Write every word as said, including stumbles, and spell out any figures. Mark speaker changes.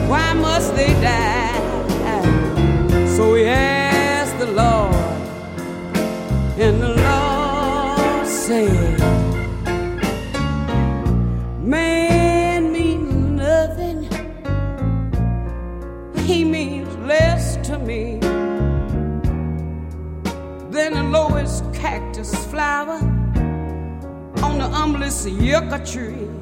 Speaker 1: Why must they die? So he asked the Lord, and the Lord said, man means nothing, he means less to me than the lowest cactus flower on the humblest yucca tree.